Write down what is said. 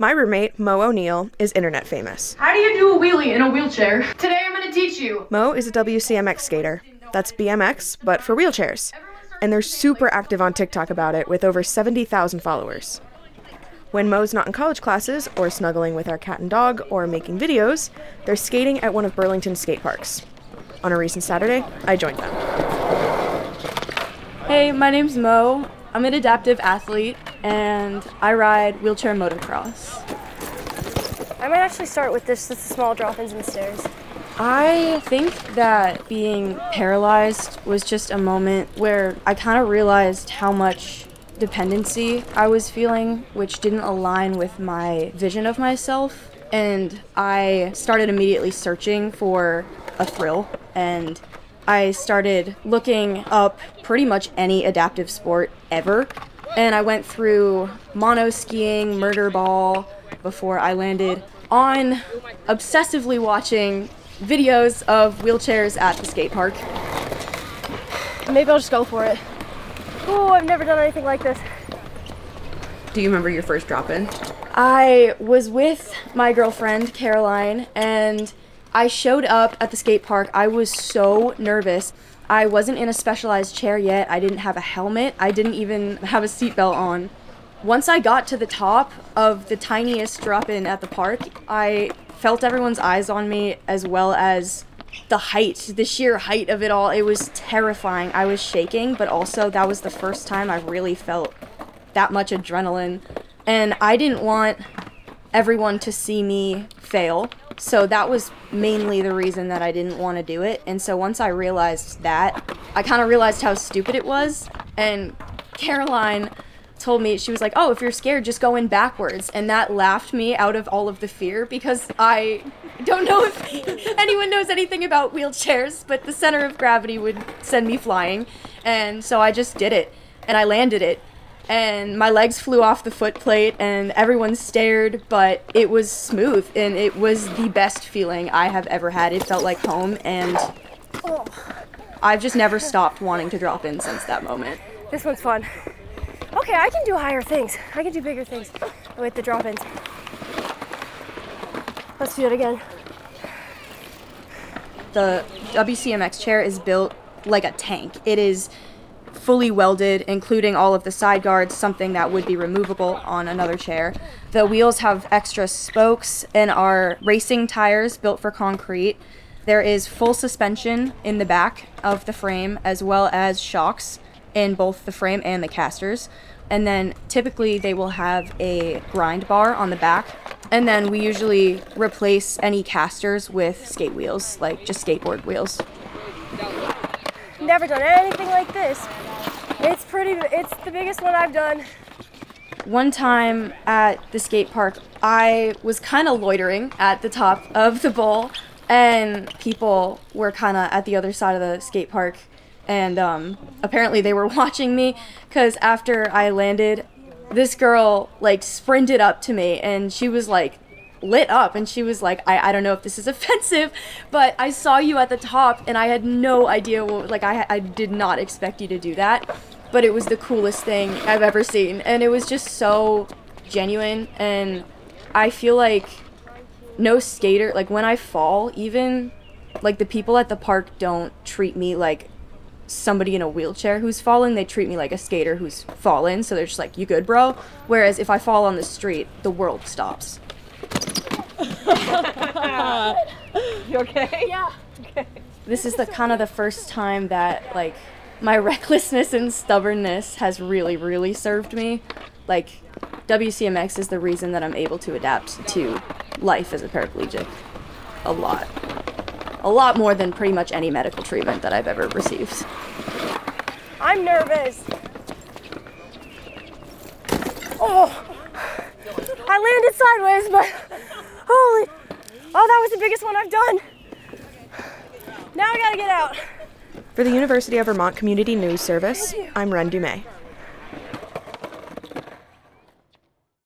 My roommate, Mo O'Neill, is internet famous. How do you do a wheelie in a wheelchair? Today I'm going to teach you. Mo is a WCMX skater. That's BMX, but for wheelchairs. And they're super active on TikTok about it, with over 70,000 followers. When Mo's not in college classes, or snuggling with our cat and dog, or making videos, they're skating at one of Burlington's skate parks. On a recent Saturday, I joined them. Hey, my name's Mo. I'm an adaptive athlete, and I ride wheelchair motocross. I might actually start with this. This is small drop-ins and stairs. I think that being paralyzed was just a moment where I kind of realized how much dependency I was feeling, which didn't align with my vision of myself. And I started immediately searching for a thrill, and I started looking up pretty much any adaptive sport ever. And I went through mono skiing, murder ball, before I landed on obsessively watching videos of wheelchairs at the skate park. Maybe I'll just go for it. Oh, I've never done anything like this. Do you remember your first drop-in? I was with my girlfriend, Caroline, and I showed up at the skate park. I was so nervous. I wasn't in a specialized chair yet. I didn't have a helmet. I didn't even have a seatbelt on. Once I got to the top of the tiniest drop-in at the park, I felt everyone's eyes on me, as well as the sheer height of it all. It was terrifying. I was shaking, but also that was the first time I really felt that much adrenaline. And I didn't want everyone to see me fail. So that was mainly the reason that I didn't want to do it. And so once I realized that, I kind of realized how stupid it was. And Caroline told me, she was like, oh, if you're scared, just go in backwards. And that laughed me out of all of the fear, because I don't know if anyone knows anything about wheelchairs, but the center of gravity would send me flying. And so I just did it, and I landed it. And my legs flew off the foot plate, and everyone stared, but it was smooth, and it was the best feeling I have ever had. It felt like home, and I've just never stopped wanting to drop in since that moment. This one's fun. Okay, I can do higher things. I can do bigger things with the drop-ins. Let's do it again. The WCMX chair is built like a tank. It is fully welded, including all of the side guards, something that would be removable on another chair. The wheels have extra spokes and are racing tires built for concrete. There is full suspension in the back of the frame, as well as shocks in both the frame and the casters. And then typically they will have a grind bar on the back. And then we usually replace any casters with skate wheels, like just skateboard wheels. Never done anything like this. It's the biggest one I've done. One time at the skate park, I was kind of loitering at the top of the bowl, and people were kind of at the other side of the skate park. And apparently they were watching me, because after I landed, this girl sprinted up to me, and she was lit up, and she was like, I don't know if this is offensive, but I saw you at the top, and I had no idea what, I did not expect you to do that, but it was the coolest thing I've ever seen, and it was just so genuine. And I feel like no skater, when I fall even, the people at the park don't treat me like somebody in a wheelchair who's fallen. They treat me like a skater who's fallen, so they're just like, you good, bro? Whereas if I fall on the street, the world stops. You okay? Yeah. Okay. This is the first time that my recklessness and stubbornness has really, really served me. WCMX is the reason that I'm able to adapt to life as a paraplegic. A lot more than pretty much any medical treatment that I've ever received. I'm nervous. Oh, I landed sideways, but that was the biggest one I've done. Now I gotta get out. For the University of Vermont Community News Service, I'm Ren Dumais.